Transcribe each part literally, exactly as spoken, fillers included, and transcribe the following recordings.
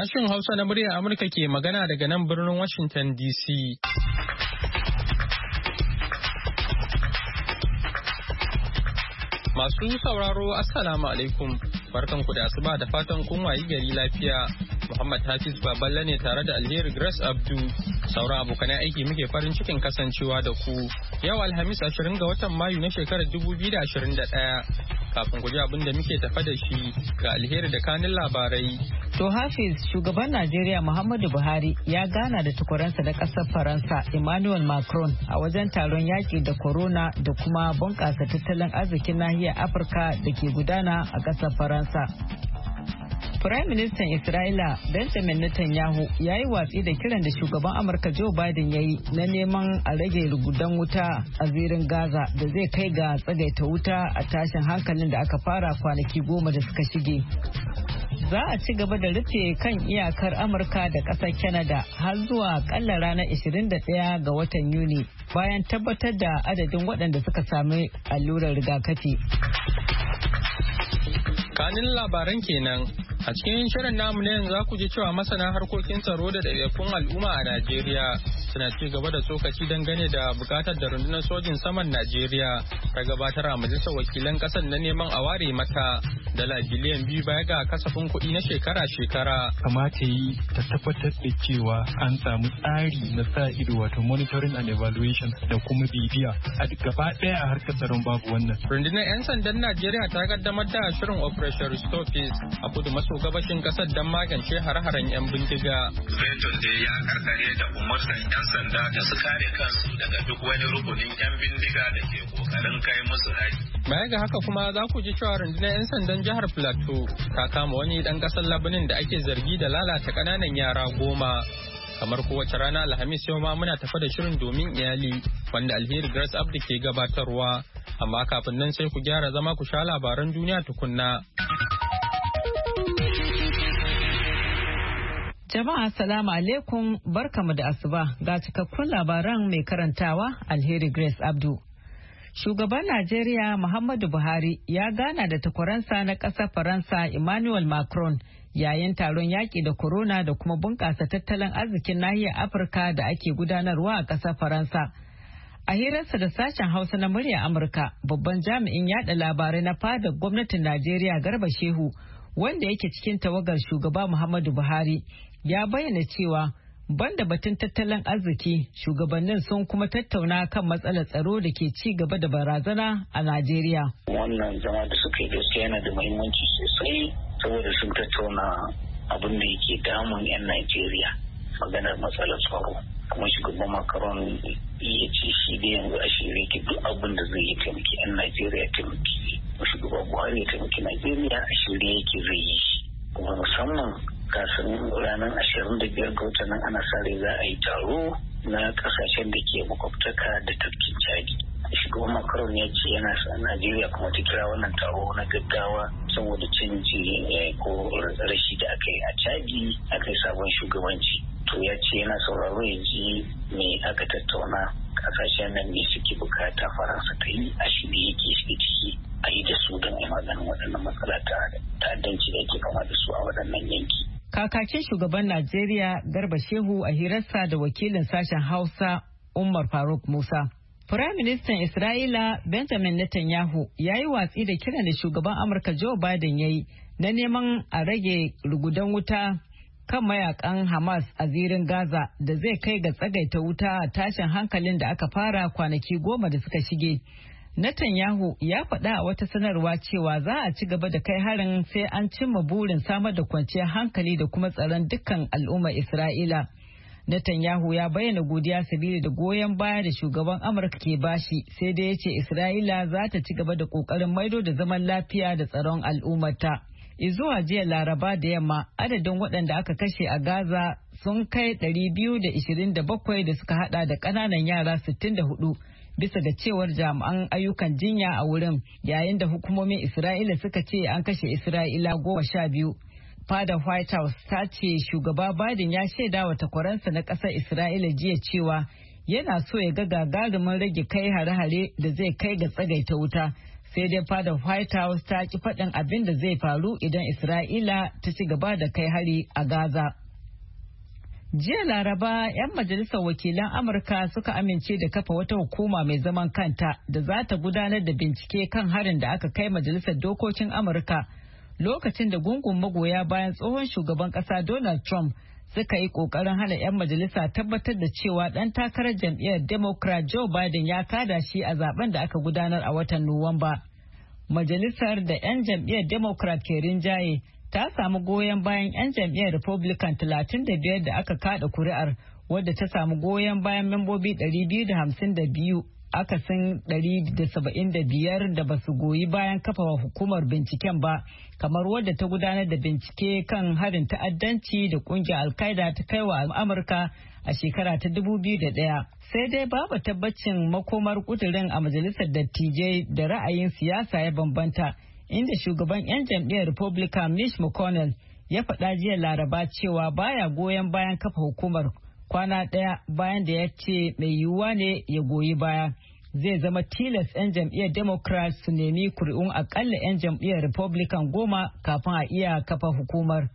Sashen Hausa na muryar Amurka ke magana daga nan birnin Washington D C. Masu sauraro Assalamu alaikum. Barkanku da asuba da fatan kun wayi gari lafiya. Muhammad Hafiz Baballe ne tare da Alheri Grace Abdu. Sauran abokanai aiki muke farin cikin kasancewa da ku. Yau Alhamis ashirin ga watan Mayu na shekarar dubu biyu da ashirin da ɗaya. Kafin ku ji abin da muke tafa da shi ga Alheri da kanin labarai. To Hafiz, shugaban Najeriya Muhammadu Buhari ya gana da takwaransa da ƙasar Faransa Emmanuel Macron a wajen taron yaƙi da corona da kuma bunƙasa tattalin arzikin nahiyar Afirka da ke gudana a ƙasar Faransa. Firayim Ministan Isra'ila Benjamin Netanyahu ya yi watsi da kiran da shugaban Amurka Joe Biden ya yi na neman a rage rugudan wuta a zirin Gaza da zai kai ga tsagaita wuta a tashin hankalin da aka fara kwanaki goma da suka shige. Za a ci gaba da rufe kan iyakar Amurka da ƙasar Canada har zuwa ƙalla ranar ashirin da ɗaya ga watan Yuni bayan tabbatar da adadin waɗanda suka sami allurar rigakafi. Kanin labaran kenan. A cikin shirin namu na yanzu za ku ji cewa masana harkokin tsaro da ɗaiɗaikun al'umma a Najeriya suna ci gaba da tsokaci dangane da bukatar da rundunar sojin saman Najeriya ta gabatar a majalisar wakilan ƙasar na neman a ware mata dala biliyan biyu baya ga kasafin kuɗi na shekara-shekara. Kamata yi ta tabbatar da cewa an samu tsari na sa ido wato monitoring and evaluation da kuma bibiya a gaba ɗaya a harkar tsaron babu wannan. Rundunar 'yan sandan Najeriya ta kaddamar da shirin Operation Restore Peace a kudu maso gabashin kasar don magance har-haren 'yan bindiga. Fetur da ya karkare da umartan 'yan sanda da su kare kansu daga duk wani rukunin 'yan bindiga da ke kokarin kai musu hari. Baya ga haka kuma za ku ji cewa rundunar 'yan sandan jihar Plateau ta kama wani dan kasar Labanin da ake zargi da lalata kananan yara goma. Kamar kowace rana Alhamis yau ma muna tafa da shirin domin iyali wanda Alheri Grace Abdi ke gabatarwa. Amma kafin nan sai ku gyara zama ku sha labaran duniya tukunna. Jama'a salamu alaikum, barkamu da asuba ga cikakkun labaran mai karantawa Alheri Grace Abdu. Shugaban Najeriya Muhammadu Buhari ya gana da takwaransa na ƙasar Faransa Emmanuel Macron yayin taron yaƙi da corona da kuma bunƙasa tattalin arzikin nahiyar Afirka da ake gudanarwa a ƙasar Faransa. A hirarsa da sashen Hausa na murya Amurka, babban jami'in yada labarai na fadar gwamnatin Najeriya Garba Shehu, wanda yake cikin tawagar shugaba Muhammadu Buhari, ya bayyana cewa banda batun tattalin arziki, shugabannin sun kuma tattauna kan matsalar tsaro da ke ci gaba da barazana a Najeriya. Wannan zama da suka yi gaskiya yana da muhimmanci sosai saboda sun tattauna abin da yake damun 'yan Najeriya, maganar matsalar tsaro. Kuma shugaban Macron ya ce shi da yanzu a shirye ke duk abin da zai yi taimaki 'yan Najeriya ya taimaki. Shugaban Buhari ya taimaki Najeriya a shirye yake zai yi shi. Kuma musamman kasan ranar ashirin da biyar ga watan nan ana sa rai za a yi taro na kasashen da ke makwabtaka da tafkin Chadi. Shugaban Macron ya ce yana sa Najeriya kuma ta kira wannan taro na gaggawa saboda canji ko rashi da aka yi a Chadi, aka yi sabon shugabanci. To ya ce yana sauraro ya ji me aka tattauna kasashen nan ne suke bukata Faransa ta yi a shirye yake shiga ciki a yi da su don a maganin waɗannan matsala ta ta'addanci da ake fama da su a waɗannan yanki. Kakakin shugaban Najeriya Garba Shehu a hirarsa da wakilin sashen Hausa Umar Faruk Musa. Firaministan Isra'ila Benjamin Netanyahu ya yi watsi da kiran da shugaban Amurka Joe Biden ya yi na neman a rage rugudan wuta kan mayakan Hamas a zirin Gaza da zai kai ga tsagaita wuta a tashin hankalin da aka fara kwanaki goma da suka shige. Netanyahu ya faɗa a wata sanarwa cewa za a ci gaba da kai harin sai an cimma burin samar da kwanciyar hankali da kuma tsaron dukkan al'ummar Isra'ila. Netanyahu ya bayyana godiya sabili da goyon baya da shugaban Amurka ke bashi, sai dai ya ce Isra'ila za ta ci gaba da ƙoƙarin maido da zaman lafiya da tsaron al'ummarta. Izuwa jiya Laraba da yamma, adadin waɗanda aka kashe a Gaza sun kai ɗari biyu da ishirin da bakwai da suka hada da ƙananan yara sittin da hudu bisa ga cewar jami'an ayyukan jinya a wurin, yayin da hukumomin Isra'ila suka ce an kashe Isra'ila goma sha biyu. Fadar White House ta ce shugaba Biden ya shaida wa takwaransa na ƙasar Isra'ila jiya cewa yana so ya ga gagarumin rage kai hare-hare da zai kai ga tsagaita wuta. sai dai fadar White House ta ki faɗin abin da zai faru idan Isra'ila ta ci gaba da kai hari a Gaza. Jiya Laraba, 'yan majalisar wakilan Amurka suka amince da kafa wata hukuma mai zaman kanta da za ta gudanar da bincike kan harin da aka kai majalisar dokokin Amurka lokacin da gungun magoya bayan tsohon shugaban ƙasa Donald Trump suka yi ƙoƙarin hana 'yan majalisa tabbatar da cewa ɗan takarar jam'iyyar Democrat Joe Biden ya kada shi a zaben da aka gudanar a watan Nuwamba. Majalisar da 'yan jam'iyyar Democrat ke rinjaye ta samu goyon bayan 'yan jam'iyyar Republican talatin da biyar da aka kada kuri'ar, wadda ta samu goyon bayan membobi ɗari biyu da hamsin da biyu, akasin ɗari da saba'in da biyar da ba su goyi bayan kafa hukumar binciken ba, kamar wadda ta gudanar da bincike kan harin ta'addanci da kungiyar Al-Qaeda ta kai wa Amurka a shekara ta dubu biyu da ɗaya. Sai dai babu tabbacin makomar kudirin a majalisar dattijai da ra'ayin siyasa ya bambanta, inda shugaban 'yan jam'iyyar Republican Mitch McConnell ya faɗa jiya Laraba cewa baya goyon bayan kafa hukumar, kwana ɗaya bayan da ya ce mai yiwuwa ne ya goyi baya. Zai zama tilas 'yan jam'iyyar Democrat su nemi kuri'un akalla 'yan jam'iyyar Republican goma kafin a iya kafa hukumar.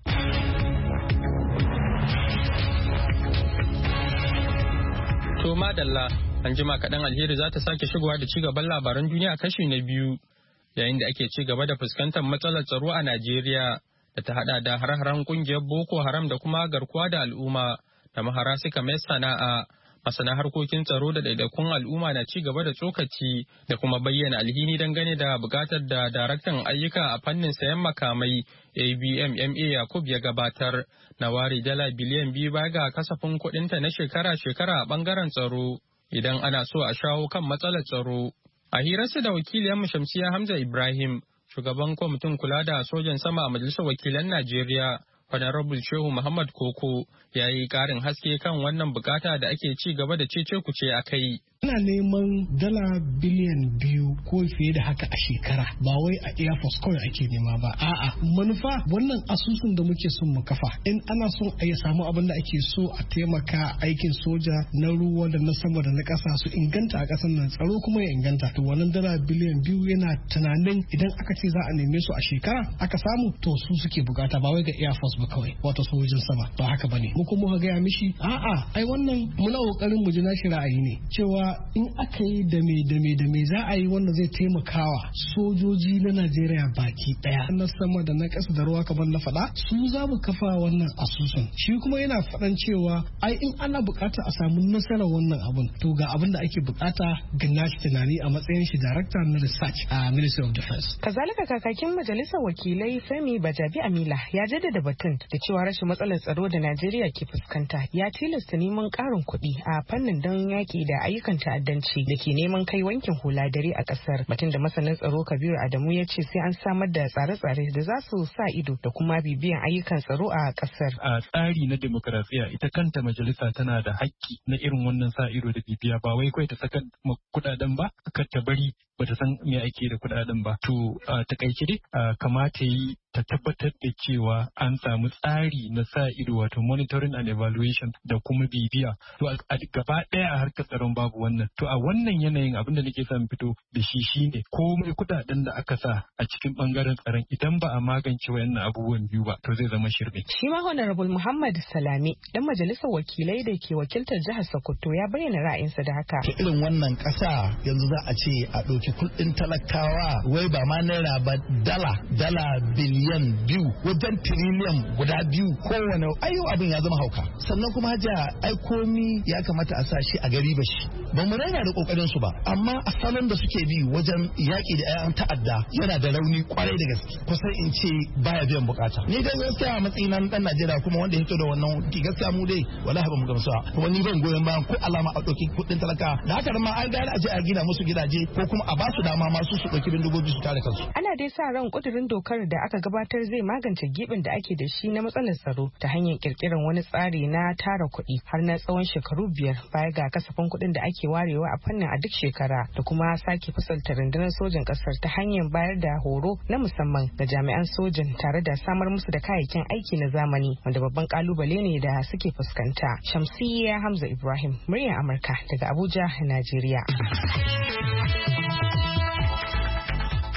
To madalla, an jima kaɗan Alheri za ta sake shigowa da cigaban labaran duniya kashi na biyu, yayin da ake ci gaba da fuskantar matsalar tsaro a Najeriya da ta hada da har-haren kungiyar Boko Haram da kuma garkuwa da al'umma da mahara suka mai sana'a. Masana harkokin tsaro da ɗaiɗaikun al'umma na ci gaba da tsokaci da kuma bayyana alhini dangane da buƙatar da daraktan ayyuka a fannin sayan makamai A B M M A Yakub ya gabatar na ware dala biliyan biyu baya ga kasafin kuɗinta na shekara-shekara a ɓangaren tsaro idan ana so a shawo kan matsalar tsaro. A hirarsa da wakiliyar Shamsiya Hamza Ibrahim, shugaban kwamitin kula da sojan sama a Majalisar Wakilan Najeriya, Honorable Shehu Muhammad Koko, ya yi ƙarin haske kan wannan bukata da ake ci gaba da cece kuce a kai. Ana neman dala biliyan biyu ko fiye da haka a shekara, ba wai a Air Force kawai ake nema ba. A'a, manufa wannan asusun da muke son mu kafa. In ana son a yi samu abin da ake so a taimaka aikin soja na ruwa da na sama da na ƙasa su inganta a ƙasar nan, tsaro kuma ya inganta. To wannan dala biliyan biyu yana tunanin idan aka ce za a neme su a shekara aka samu, to su suke bukata ba wai ga Air Force ba kawai, wato sojojin sama. Ba haka bane. Mu kuma ga gaya mishi a'a ai wannan muna kokarin mu ji nashi ra'ayi ne cewa in aka yi da me da me da me za a yi wanda zai taimakawa sojoji na Najeriya baki daya na sama da na ƙasa da ruwa kamar na faɗa, su za mu kafa wannan asusun. Shi kuma yana faɗan cewa ai in ana bukata a samu nasarar wannan abun, to ga abin da ake bukata ga nashi tunani a matsayin shi director na research a Ministry of Defense. Kazalika kakakin majalisar wakilai Femi Bajabi Amila ya jaddada batun da cewa rashin matsalar tsaro da Najeriya ke fuskanta ya tilasta neman ƙarin kuɗi a fannin don yaƙi da ayyukan ta'addanci da ke neman kai wankin hula dare a ƙasar. Batun da masanin tsaro Kabiru Adamu ya ce sai an samar da tsare-tsare da za su sa ido da kuma bibiyan ayyukan tsaro a ƙasar. A tsari na demokarasiya ita kanta majalisa tana da haƙƙi na irin wannan sa ido da bibiya, ba wai kawai ta saka kuɗaɗen ba, kar ta bari bata san me ake da kuɗaɗen ba. To a takaice dai kamata yi ta tabbatar da cewa an samu tsari na sa ido wato monitoring and evaluation da kuma bibiya. To a gaba ɗaya a harkar tsaron babu wannan. To a wannan yanayin abin da nake son fito da shi shine komai kuɗaɗen da aka sa a cikin ɓangaren tsaron idan ba a magance wayannan abubuwan biyu ba to zai zama shirme. Shi ma Honorable Muhammad Salame dan majalisar wakilai da ke wakiltar jihar Sokoto ya bayyana ra'ayinsa da haka. To irin wannan ƙasa yanzu za a ce a ɗauki kuɗin talakawa wai ba ma naira ba dala dala biliyan biyu wajen tiriliyan guda biyu kowane ayo abin ya zama hauka. Sannan kuma haja ai komi ya kamata a sa shi a gari ba shi. Ba mu raina da kokarin su ba amma a salon da suke bi wajen yaƙi da ayan ta'adda yana da rauni kwarai da gaske. Kusan in ce baya biyan bukata. Ni dai gaskiya a matsayin na dan Najeriya kuma wanda ya fito da wannan gaskiya mu dai wallahi ba mu gamsuwa. Kuma ni ban goyon bayan ko alama a ɗauki kuɗin talaka da haka ma an gane a je a gina musu gidaje ko kuma a ba su dama masu su ɗauki bindigogi su tare kansu. Ana dai sa ran kudirin dokar da aka gabatar zai magance gibin da ake da shi na matsalar tsaro ta hanyar kirkirar wani tsari na tara kuɗi har na tsawon shekaru biyar baya ga kasafin kuɗin da ake warewa a fannin a duk shekara da kuma sake fasalta rundunar sojin ƙasar ta hanyar bayar da horo na musamman ga jami'an sojin tare da samar musu da kayayyakin aiki na zamani wanda babban kalubale ne da suke fuskanta. Shamsiyya Hamza Ibrahim, muryar Amurka daga Abuja, Najeriya.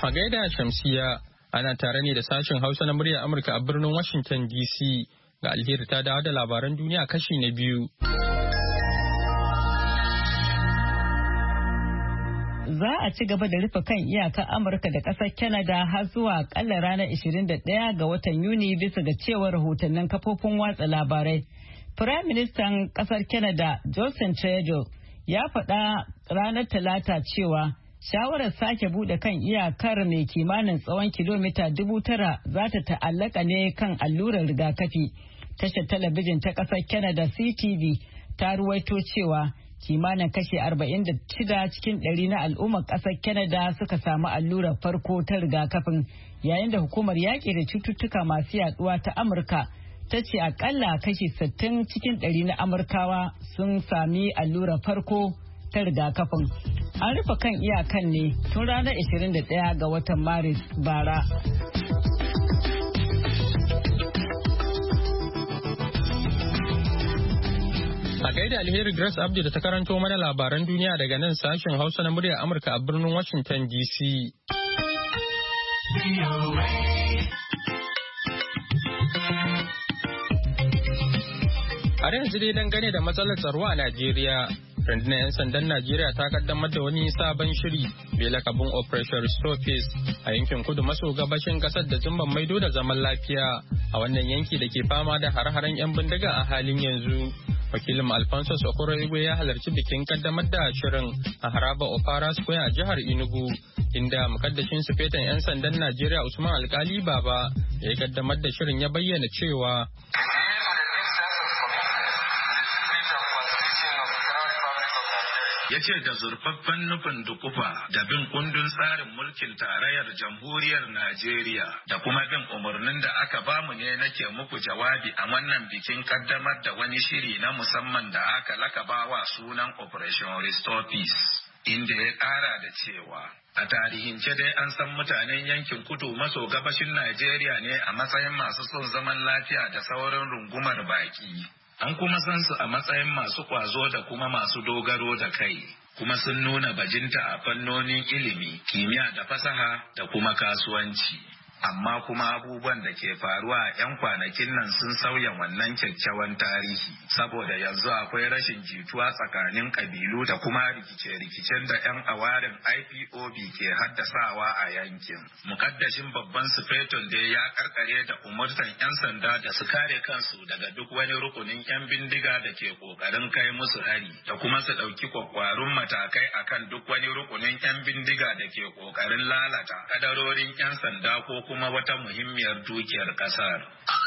A gaida Shamsiya, ana tare ne da sashen Hausa na muryar Amurka a birnin Washington D C. Ga Alheri ta dawo da labaran duniya kashi na biyu. Za a ci gaba da rufe kan iyakar Amurka da ƙasar Canada har zuwa akalla ranar ashirin da ɗaya ga watan Yuni bisa ga cewar rahotannin kafofin watsa labarai. Firayim Ministan ƙasar Canada Justin Trudeau ya faɗa ranar Talata cewa shawarar sake buɗe kan iyakar mai kimanin tsawon kilomita dubu tara za ta ta'allaka ne kan allurar rigakafi. Tashar talabijin ta ƙasar Canada C T V ta ruwaito cewa kimanin kashi arba'in da shida cikin ɗari na al'ummar ƙasar Canada suka samu allurar farko ta rigakafin, yayin da hukumar yaƙi da cututtuka masu yaduwa ta Amurka ta ce akalla kashi sittin cikin ɗari na Amurkawa sun sami allurar farko ta rigakafin. An rufe kan iyakan ne tun ranar ashirin da ɗaya ga watan Maris bara. A gaida Alheri Grace Abdi da ta karanto mana labaran duniya daga nan sashen Hausa na muryar Amurka a birnin Washington D C. Har yanzu dai dangane da matsalar tsaro a Najeriya, rundunar 'yan sandan Najeriya ta kaddamar da wani sabon shiri mai lakabin Operation Restore Peace a yankin kudu maso gabashin kasar da zumban maido da zaman lafiya a wannan yanki da ke fama da har-haren 'yan bindiga a halin yanzu. Wakilin Alfonso Sokoro Igwe ya halarci bikin kaddamar da shirin a haraba Opara Square a jihar Enugu, inda mukaddashin sufetan 'yan sandan Najeriya Usman Alkali Baba ya yi kaddamar da shirin ya bayyana cewa ya ce da zurfaffen nufin dukufa da bin kundin tsarin mulkin tarayyar jamhuriyar Najeriya da kuma bin umarnin da aka bamu ne nake muku jawabi a wannan bikin kaddamar da wani shiri na musamman da aka lakabawa sunan Operation Restore Peace, inda ya ƙara da cewa a tarihince dai an san mutanen yankin kudu maso gabashin Najeriya ne a matsayin masu son zaman lafiya da sauran rungumar baki. An kuma san su a matsayin masu kwazo da kuma masu dogaro da kai, kuma sun nuna bajinta a fannonin ilimi, kimiyya da fasaha da kuma kasuwanci. Amma kuma abubuwan da ke faruwa a 'yan kwanakin nan sun sauya wannan kyakkyawan tarihi, saboda yanzu akwai rashin jituwa tsakanin kabilu da kuma rikice-rikicen da 'yan awarin I P O B ke haddasawa a yankin. Mukaddashin babban sufeton da ya karkare da umurtan 'yan sanda da su kare kansu daga duk wani rukunin 'yan bindiga da ke kokarin kai musu hari, da kuma su ɗauki kwakwarun matakai akan duk wani rukunin 'yan bindiga da ke kokarin lalata kadarorin 'yan sanda ko kuma wata muhimmiyar dukiyar kasar.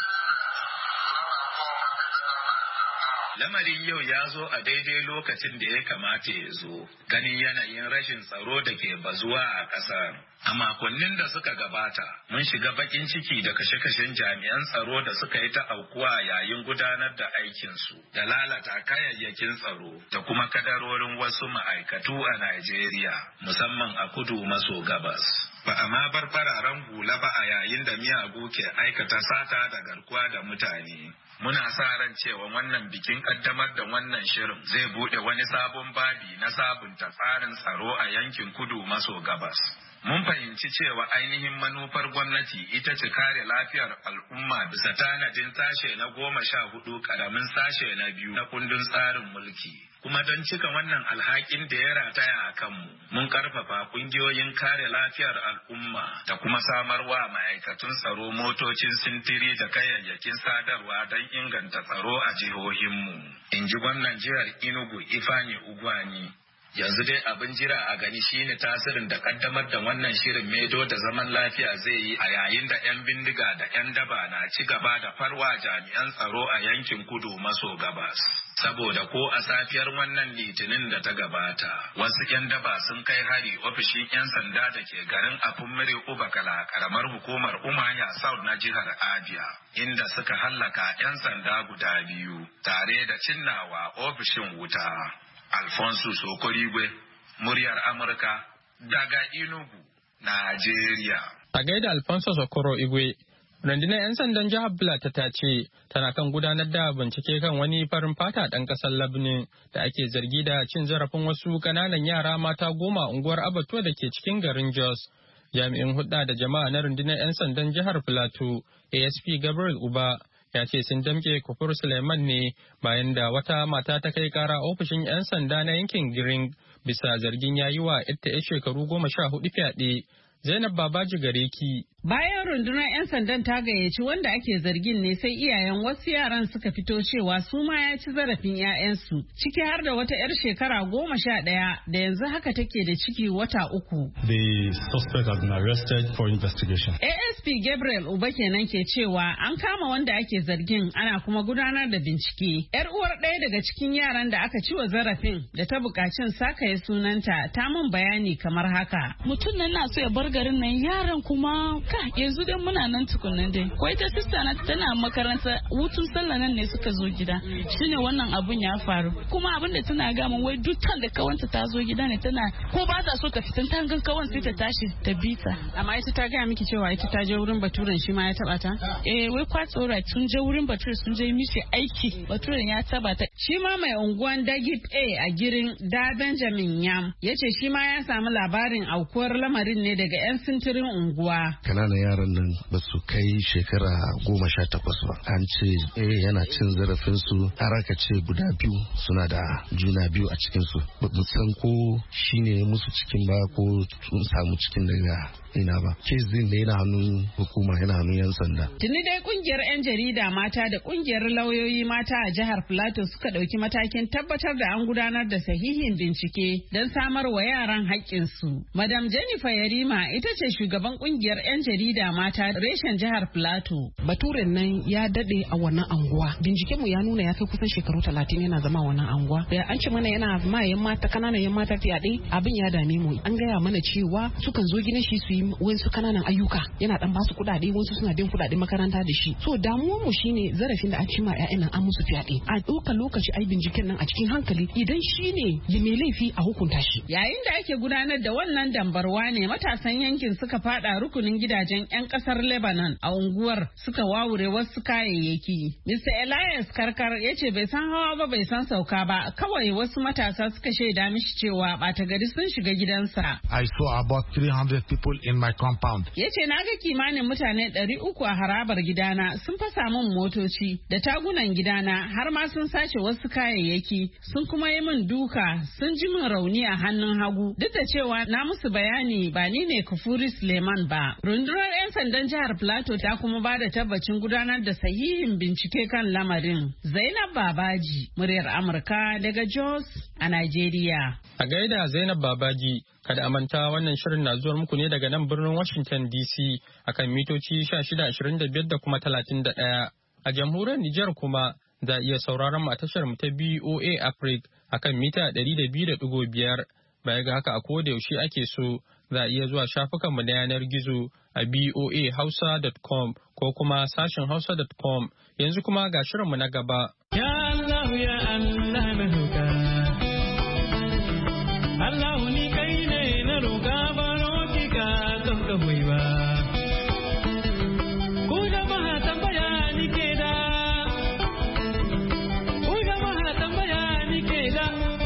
Lamarin yau ya zo a daidai lokacin da ya kamata ya zo, ganin yanayin rashin tsaro da ke bazuwa a ƙasar. A makonnin da suka gabata, mun shiga bakin ciki da kashe-kashen jami'an tsaro da suka yi ta aukuwa yayin gudanar da aikinsu, da lalata kayayyakin tsaro da kuma kadarorin wasu ma'aikatu a Najeriya, musamman a kudu maso gabas. Ba a ma bar fararen hula ba a yayin da miyagu ke aikata sata da garkuwa da mutane. Muna sa ran cewa wannan bikin kaddamar da wannan shirin zai bude wani sabon babi na sabunta tsarin tsaro a yankin kudu maso gabas. Mun fahimci cewa ainihin manufar gwamnati ita ce kare lafiyar al'umma bisa tanadin sashe na goma sha hudu karamin sashe na biyu na kundin tsarin mulki. Kuma don cika wannan alhakin da ya rataya a kanmu, mun karfafa kungiyoyin kare lafiyar al'umma da kuma samarwa ma'aikatun tsaro motocin sintiri da kayayyakin sadarwa don inganta tsaro a jihohinmu. In ji gwamnan jihar Enugu Ifeanyi Ugwuanyi. Yanzu dai abin jira a gani shine tasirin da kaddamar da wannan shirin maido da zaman lafiya zai yi a yayin da 'yan bindiga da 'yan daba na ci gaba da farwa jami'an tsaro a yankin kudu maso gabas. Saboda ko a safiyar wannan litinin da ta gabata, wasu 'yan daba sun kai hari ofishin 'yan sanda da ke garin Afunmire Ubakala, karamar hukumar Umuahia South na jihar Abia, inda suka hallaka 'yan sanda guda biyu tare da cinnawa ofishin wuta. Alfonso Sokorigwe, muryar Amurka, daga Enugu, Najeriya. A gaida Alfonso Sokoro Igwe, rundunar 'yan sandan jihar Plateau ta ce tana kan gudanar da bincike kan wani farin fata ɗan ƙasar Lebanon da ake zargi da cin zarafin wasu ƙananan yara mata goma unguwar Abbatuwa da ke cikin garin Jos. Jami'in hudda da jama'a na rundunar 'yan sandan jihar Plateau, A S P Gabriel Uba, ya ce sun damke Kufur Suleiman ne bayan da wata mata ta kai kara ofishin 'yan sanda na yankin Giring bisa zargin yayi wa ita 'yar shekaru goma sha hudu fyaɗe. Zainab Babaji gare ki. Bayan rundunar 'yan sandan ta gayyaci wanda ake zargin ne sai iyayen wasu yaran suka fito cewa su ma ya ci zarafin 'ya'yansu ciki har da wata 'yar shekara goma sha ɗaya da yanzu haka take da ciki wata uku. The suspect has been arrested for investigation. A S P Gabriel Uba kenan ke cewa an kama wanda ake zargin ana kuma gudanar da bincike. 'Yar uwar ɗaya daga cikin yaran da aka ci wa zarafin da ta bukacin sakaye sunanta ta mun bayani kamar haka. Mutum nan na so ya bar garin nan yaran kuma ka yanzu dai muna nan tukunan dai ko ita sista na tana makaranta hutun sallah nan ne suka zo gida shine wannan abun ya faru kuma abin da tana ga mun wai dukkan da kawanta ta zo gida ne tana ko ba ta so ta fita ta gan kawan sai ta tashi ta bita amma ita ta ga miki cewa ita ta je wurin baturen shi ma ya taba ta eh wai kwatsora tun je wurin bature sun je mishi aiki baturen ya taba ta shi ma mai unguwan Dagit A a Girin da Benjamin Yam yace shi ma ya samu labarin aukuwar lamarin ne daga 'yan sintirin unguwa. Kananan yaran nan ba su kai shekara goma sha takwas ba. An ce eh yana cin zarafinsu har aka ce guda biyu suna da juna biyu a cikinsu. Ba mu san ko shine musu cikin ba ko sun samu cikin daga ina ba. Kezin da yana hannun hukuma yana hannun 'yan sanda. Tuni dai kungiyar 'yan jarida mata da kungiyar lauyoyi mata a jihar Plateau suka ɗauki matakin tabbatar da an gudanar da sahihin bincike don samar wa yaran haƙƙinsu. Madam Jennifer Yarima ita ce shugaban kungiyar 'yan jarida mata reshen jihar Plateau. Baturen nan ya dade a wannan anguwa. Binciken mu ya nuna ya kai kusan shekaru talatin yana zama wannan anguwa. Da an ce mana yana ma yan mata kananan yan mata fyaɗe abin ya dame mu. An gaya mana cewa sukan zo gidan shi su yi wasu kananan ayyuka. Yana dan basu kuɗaɗe wasu suna bin kuɗaɗen makaranta da shi. So damuwar mu shine zarafin da an ci ma ƴaƴan nan an musu fyaɗe. A ɗaukar lokaci ai binciken nan a cikin hankali idan shine ya mai laifi a hukunta shi. Yayin da ake gudanar da wannan dambarwa ne matasan yankin suka fada rukunin gidajen 'yan kasar Lebanon a unguwar suka wawure wasu kayayyaki. Mister Elias Karkar ya ce bai san hawa ba bai san sauka ba kawai wasu matasa suka shaida mishi cewa bata gari sun shiga gidansa. I saw about three hundred people in my compound. Ya ce na ga kimanin mutane ɗari uku a harabar gidana sun fasa min motoci da tagunan gidana har ma sun sace wasu kayayyaki sun kuma yi min duka sun ji min rauni a hannun hagu duk da cewa na musu bayani ba ni ne Kufuri Suleiman ba. Rundunar 'yan sandan jihar Plateau ta kuma ba da tabbacin gudanar da sahihin bincike kan lamarin. Zainab Babaji, muryar Amurka daga Jos a Najeriya. A gaida Zainab Babaji, kada a manta wannan shirin na zuwa muku ne daga nan birnin Washington D C akan mitoci shida ashirin da biyar da kuma talatin da ɗaya. A jamhuriyar Nijar kuma za a iya sauraron mu a tashar mu ta B O A Africa akan mita ɗari da biyu da ɗigo biyar. Baya ga haka a koda yaushe ake so za a iya zuwa shafukanmu na yanar gizo a b o a hausa dot com ko kuma sashen hausa dot com. Yanzu kuma ga shirinmu na gaba. Ya Allah ya Allah na roƙa. Allah ni kai ne na roƙa baro ki ka don ka ba. Ku jama'a tambaya ni ke da. Ku jama'a tambaya ni ke da.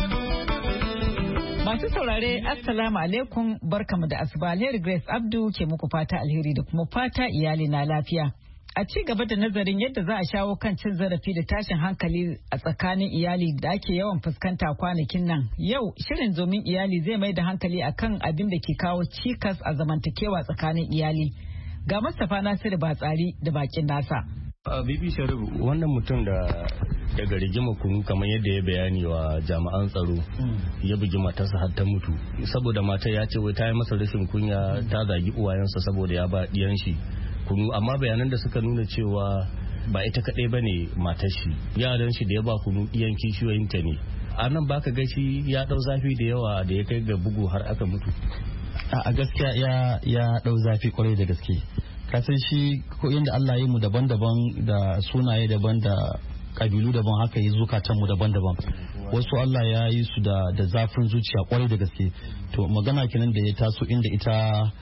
Masu saurare Assalamu alaikum barkamu da asuba alheri Grace Abdu ke muku fata alheri da kuma fata iyali na lafiya. A ci gaba da nazarin yadda za a shawo kan cin zarafi da tashin hankali a tsakanin iyali da ake yawan fuskanta kwanakin nan. Yau shirin zomin iyali zai mai da hankali akan abin da ke kawo cikas a zamantakewa tsakanin iyali. Ga Mustapha Nasiru Batsari da bakin nasa. Bibi Sharibu wannan mutum da daga rigima kunu kamar yadda ya bayani wa jami'an tsaro ya bugi matarsa har ta mutu saboda matar ya ce wai ta yi masa rashin kunya ta zagi uwayensa saboda ya ba diyan shi kunu amma bayanan da suka nuna cewa ba ita kadai bane matar shi yaran shi da ya ba kunu diyan kishiyoyinta ne a nan baka ga shi ya dau zafi da yawa da ya kai ga bugu har aka mutu a gaskiya ya ya dau zafi kwarai da gaske kasan shi ko inda Allah ya yi mu daban-daban da sunaye daban da kabilu daban haka yi zukatanmu daban-daban wasu Allah ya yi su da da zafin zuciya kwarai da gaske to magana kenan da ya taso inda ita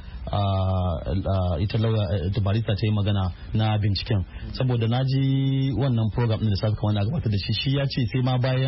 ita lauya ita barista ta yi magana na binciken saboda na ji wannan program din da safi kamar na gabatar da shi shi ya ce sai ma bayan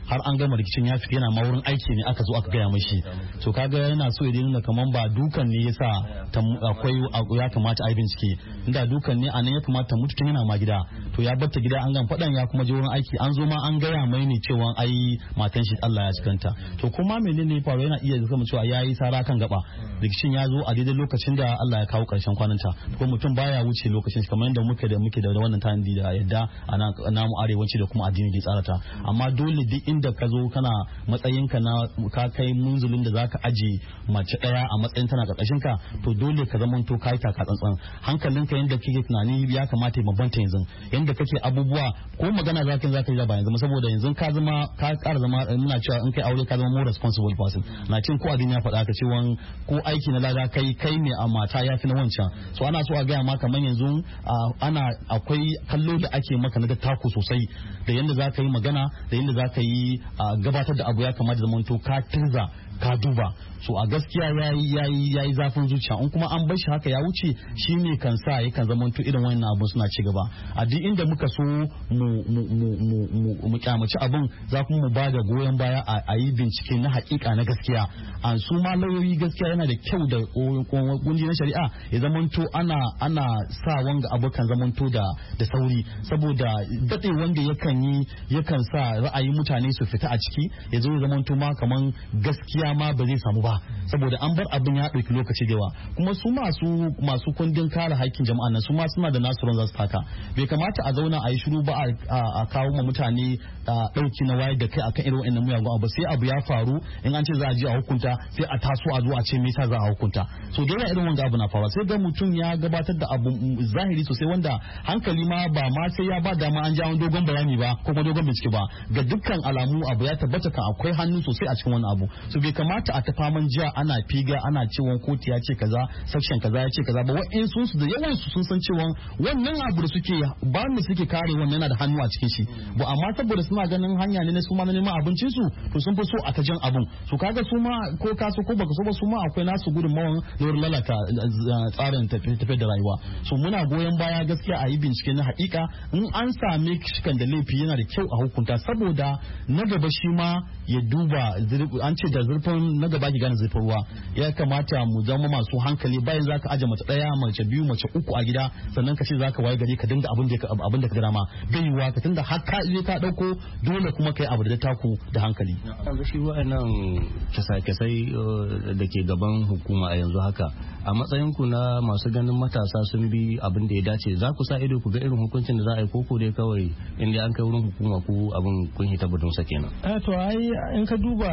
har an gama rikicin ya fita yana ma wurin aiki ne aka zo aka gaya mashi to kaga yana so ya nuna kaman ba dukan ne yasa akwai ya kamata a yi bincike inda dukan ne anan ya kamata mutu tun yana ma gida to ya batta gida an gan fadan ya kuma je wurin aiki an zo ma an gaya mai ne cewa ai matan shi Allah ya cikanta to kuma menene ya faru yana iya zama cewa yayi sara kan gaba rikicin ya zo a daidai lokacin da Allah ya kawo karshen kwananta ko mutum baya wuce lokacin kamar yadda muke da muke da wannan tanadi da yadda ana namu arewaci da kuma addini da tsarata amma dole duk inda ka zo kana matsayinka na ka kai munzulin da zaka aje mace daya a matsayin tana karkashin ka to dole ka zama to kai taka tsantsan hankalinka yanda kike tunani ya kamata ya bambanta yanzu yanda kake abubuwa ko magana zaka zaka yi ba yanzu saboda yanzu ka zama ka ƙara zama muna cewa in kai aure ka zama more responsible person na cin ko addini ya faɗa ka cewa ko aiki na lada kai kai ne a mata ya fi na wancan so ana so a gaya maka man yanzu ana akwai kallo da ake maka na taku sosai da yanda za ka yi magana da yanda za ka yi gabatar da abu ya kamata zamanto ka tirza ka duba so a gaskiya yayi yayi yayi zafin zuciya in kuma an bar shi haka ya wuce shi ne kan sa yakan zamanto irin wannan abu suna ci gaba a duk inda muka so mu mu mu mu mu kyamaci abun za kuma mu ba da goyon baya a yi bincike na hakika na gaskiya an su ma lauyoyi gaskiya yana da kyau da kungi na shari'a ya zamanto ana ana sa wanga abokan zamanto da da sauri saboda dade wanda yakan yi yakan sa ra'ayi mutane su fita a ciki ya zo zamanto ma kaman gaskiya ma ba zai samu ba saboda an bar abin ya ɗauki lokaci da yawa kuma su masu masu kundin kare haƙƙin jama'a nan su ma suna da nasu ran za su taka bai kamata a zauna a yi shiru ba a kawo ma mutane ɗauki na wayar da kai akan irin wa'annan muyagun abu sai abu ya faru in an ce za a je a hukunta sai a taso a zo a ce me yasa za a hukunta so dole irin wanga abu na faruwa sai ga mutum ya gabatar da abu zahiri sosai wanda hankali ma ba ma sai ya ba dama an ja wani dogon bayani ba ko kuma dogon bincike ba ga dukkan alamu abu ya tabbata kan akwai hannu sosai a cikin wannan abu so bai kamata a ta faman jiya ana figa ana cewa kotu ya ce kaza section kaza ya ce kaza ba wa'in sun su da yawan su sun san cewa wannan abu da suke ba mu suke kare wannan yana da hannu a cikin shi ba amma saboda suna ganin hanya ne na su ma na neman abincin su to sun fi so a ta jan abun so kaga su ma ko ka so ko baka so ba su ma akwai nasu gudunmawan lura lalata tsarin tafiyar da rayuwa so muna goyon baya gaskiya a yi bincike na haƙiƙa in an same shikan da laifi yana da kyau a hukunta saboda na gaba shi ma ya duba an ce da zurfin na gaba ki gane zurfin ruwa ya kamata mu zama masu hankali bayan zaka aje mace daya mace biyu mace uku a gida sannan ka ce zaka waye gari ka dinga abin da abin da ka gama bai yiwa ka tunda har ka je ka dauko dole kuma kai abu da taku da hankali yanzu shi wa'annan kisa-kisai da ke gaban hukuma a yanzu haka a matsayin ku na masu ganin matasa sun bi abin da ya dace za ku sa ido ku ga irin hukuncin da za a yi koko dai kawai inda an kai wurin hukuma ku abin kun hita budun sa kenan eh to ai in ka duba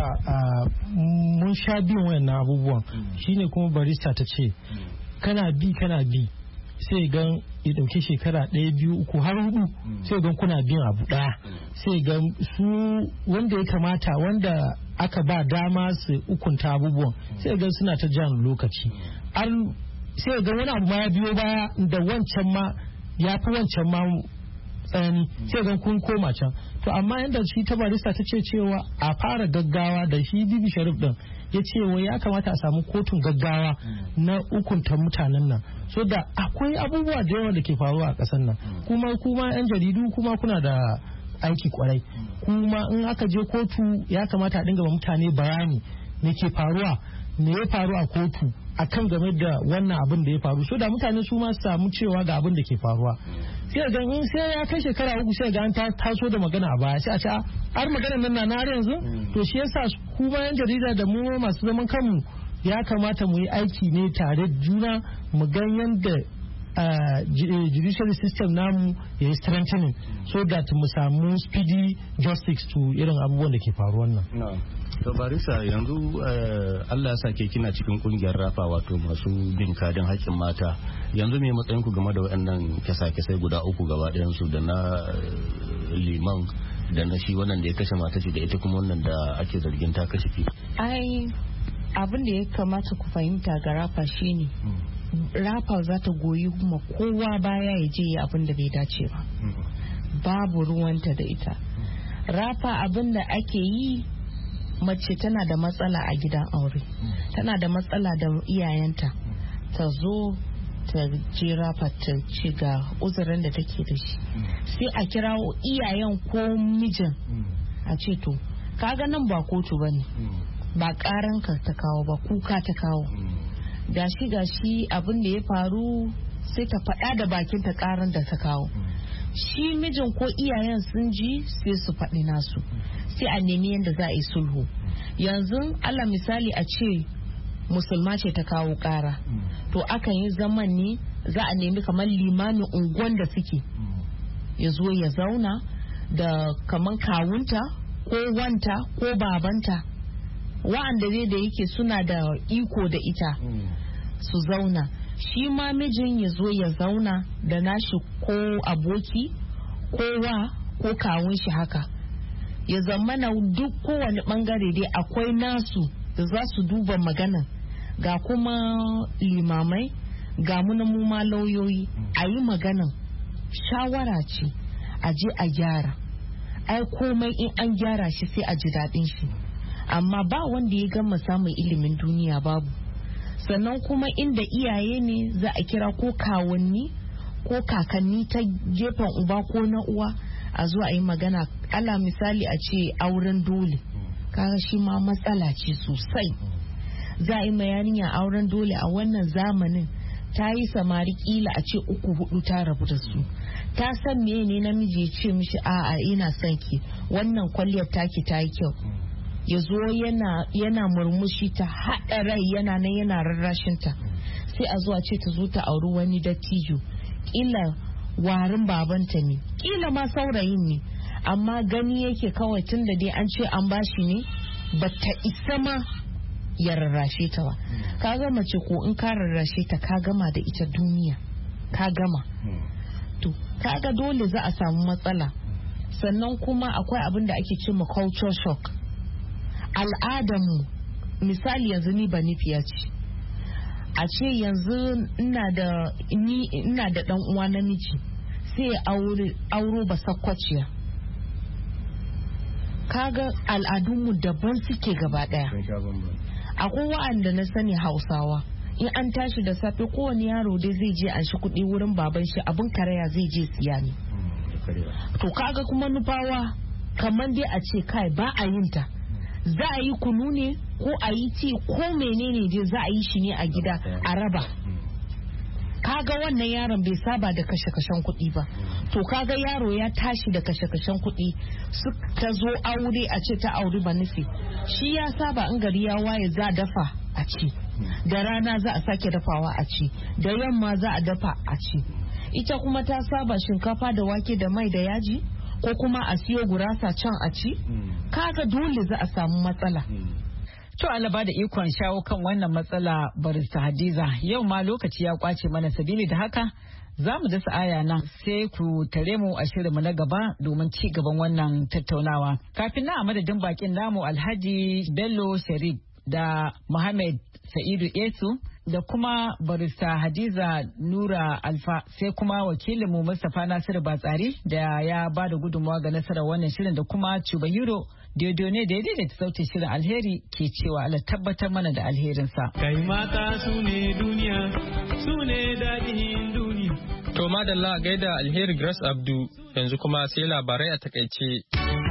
mun sha bin wayannan abubuwan shine kuma barista ta ce kana bi kana bi sai gan ya dauke shekara ɗaya biyu uku har hudu sai gan kuna bin abu ɗaya sai gan su wanda ya kamata wanda aka ba dama su hukunta abubuwan sai gan suna ta jan lokaci sai gan wani abu ma ya biyo baya da wancan ma ya fi wancan ma tsanani sai gan kun koma can to amma yadda shi ta barista ta ce cewa a fara gaggawa da shi bibi sharif din ya ce wa ya kamata a samu kotun gaggawa na hukunta mutanen nan so da akwai abubuwa da yawa da ke faruwa a ƙasar nan kuma kuma yan jaridu kuma kuna da aiki kwarai kuma in aka je kotu ya kamata a dinga ba mutane bayani me ke faruwa me ya faru a kotu akan game da wannan abin da ya faru so da mutane su ma su samu cewa ga abin da ke faruwa sai ga in sai ya kai shekara uku sai ga an taso da magana a baya sai a ce har magana nan na har yanzu to shi yasa kuma yan jarida da mu masu zaman kanmu ya kamata mu yi aiki ne tare juna mu ga yanda judicial system namu ya yi strengthening so that mu samu speedy justice to irin abubuwan da ke faruwan nan. To barisa yanzu Allah ya sa ke kina cikin kungiyar rafa wato masu bin kadin haƙƙin mata yanzu me matsayin ku game da waɗannan kisa-kisai guda uku gaba ɗayan su da na liman da na shi wannan da ya kashe mata ce da ita kuma wannan da ake zargin ta kashe ki. Ai abin da ya kamata ku fahimta ga rafa shine rafa za ta goyi kuma kowa baya ya je abin da bai dace ba babu ruwanta da ita rafa abin da ake yi mace tana da matsala a gidan aure tana da matsala da iyayenta ta zo ta je rafa ta ci ga uzurin da take da shi sai a kirawo iyayen ko mijin a ce to kaga nan ba kotu ba ne, ba karanka ta kawo ba, kuka ta kawo. Gashi gashi abin da ya faru sai ta faɗa da bakin ta karan da ta kawo. Shi mijin ko iyayen sun ji sai su faɗi nasu, sai a nemi yadda za a yi sulhu. Yanzu Allah misali a ce musulma ce ta kawo ƙara, to akan yi zaman ne za a nemi kamar limamin unguwan da suke ya zo ya zauna da kamar kawunta ko wanta ko babanta, wa'anda ne da yake suna da iko da ita su zauna. Shi ma mijin ya zo ya zauna da nashi ko aboki ko wa ko kawun shi haka, ya zamana duk kowane bangare dai akwai nasu da za su duba maganan. Ga kuma limamai, ga muna mu ma lauyoyi, a yi maganan. Shawara ce a je a gyara, ai komai in an gyara shi sai a ji daɗin shi, amma ba wanda ya gama samun ilimin duniya, babu. Sannan kuma inda iyaye ne za a kira ko kawanni ko kakanni ta gefen uba ko na uwa a zo a yi magana. Ala misali a ce auren dole, kaga shi ma matsala ce sosai. Za a yi ma yarinya auren dole a wannan zamanin, ta yi samari kila a ce uku hudu ta rabu da su, ta san meye ne namiji ya ce mishi a'a ina son ki, wannan kwalliyar taki ta yi kyau, ya zo yana, yana murmushi ta haɗa rai yana nan yana rarrashinta, sai a zuwa ce ta zo ta auri wani dattijo, kila warin babanta ne, kila ma saurayin ne, amma gani yake kawai tun da dai an ce an bashi ne ba ta isa ma ya rarrashe ta ba. Ka ga mace ko in ka rarrashe ta ka gama da ita duniya, ka gama. To kaga dole za a samu matsala. Sannan kuma akwai abin da ake cewa culture shock. Al'adarmu misali yanzu ni ba nufiya ce, a ce yanzu ina da ni ina da dan uwa namiji sai aure auro ba sakkwaciya, kaga al'adunmu daban suke gaba daya. Akwai wa'anda na sani Hausawa, in an tashi da safe kowane yaro dai zai je an shi kuɗi wurin baban shi, abin karaya zai je siya ne. To kaga kuma Nufawa kamar dai a ce kai ba a yin ta, za a yi kunu ne ko a yi ci ko menene dai za a yi shi ne a gida a raba. Kaga wannan yaron bai saba da kashe-kashen kuɗi ba, to kaga yaro ya tashi da kashe-kashen kuɗi, suka zo aure a ce ta auri ba nufi, shi ya saba in gari ya waye za a dafa a ci, da rana za a sake dafawa a ci, da yamma za a dafa a ci. Ita kuma ta saba shinkafa da wake da mai da yaji, ko kuma a siyo gurasa can a ci, kaga dole za a samu matsala. To Allah ba da ikon shawo kan wannan matsala barista Hadiza. Yau ma lokaci ya kwace mana, sabili da haka za mu dasa aya nan, sai ku tare mu a shirinmu na gaba domin ci gaban wannan tattaunawa. Kafin na a madadin bakin namu Alhaji Bello Sharif da Muhammad Sa'idu Esu da kuma barista Hadiza Nura Alfa, sai kuma wakilinmu Mustapha Nasiru Batsari da ya ba da gudunmawa ga nasarar wannan shirin, da kuma Chubahiro Diodone da ya daidaita sautin shirin. Alheri ke cewa Allah tabbatar mana da alherinsa. Kai mata su ne duniya, su ne daɗin duniya. To madalla gaida Alheri Grace Abdu, yanzu kuma sai labarai a takaice.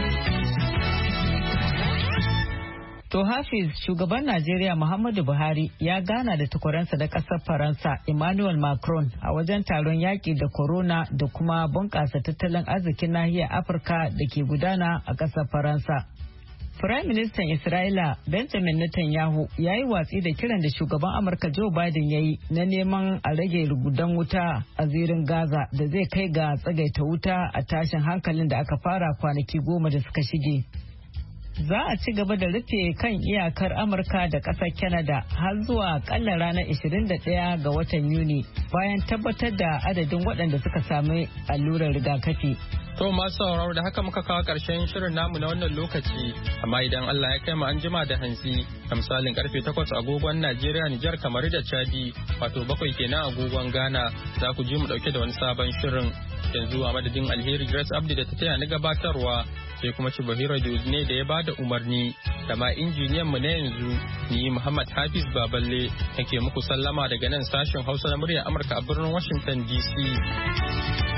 To Hafiz, shugaban Najeriya Muhammadu Buhari ya gana da takwaransa da ƙasar Faransa Emmanuel Macron a wajen taron yaƙi da corona da kuma bunƙasa tattalin arzikin nahiyar Afirka da ke gudana a ƙasar Faransa. Firayim Ministan Isra'ila Benjamin Netanyahu ya yi watsi da kiran da shugaban Amurka Joe Biden ya yi na neman a rage rugudan wuta a zirin Gaza da zai kai ga tsagaita wuta a tashin hankalin da aka fara kwanaki goma da suka shige. Za a ci gaba da rufe kan iyakar Amurka da ƙasar Canada har zuwa ƙalla ranar ishirin da ɗaya ga watan Yuni bayan tabbatar da adadin waɗanda suka sami allurar rigakafi. To masu sauraro da haka muka kawo ƙarshen shirin namu na wannan lokaci, amma idan Allah ya kai mu an jima da hantsi a misalin karfe takwas agogon Najeriya, Nijar, kamar da Chadi, wato bakwai kenan agogon Ghana, za ku ji mu ɗauke da wani sabon shirin. Yanzu a madadin Alheri Grace Abdi da ta taya ni gabatarwa, sai kuma Chibahiro ne da ya bada umarni, da ma injiniyan mu na yanzu ni Muhammad Hafiz Baballe nake muku sallama daga nan sashen Hausa na muryar Amurka a birnin Washington D C.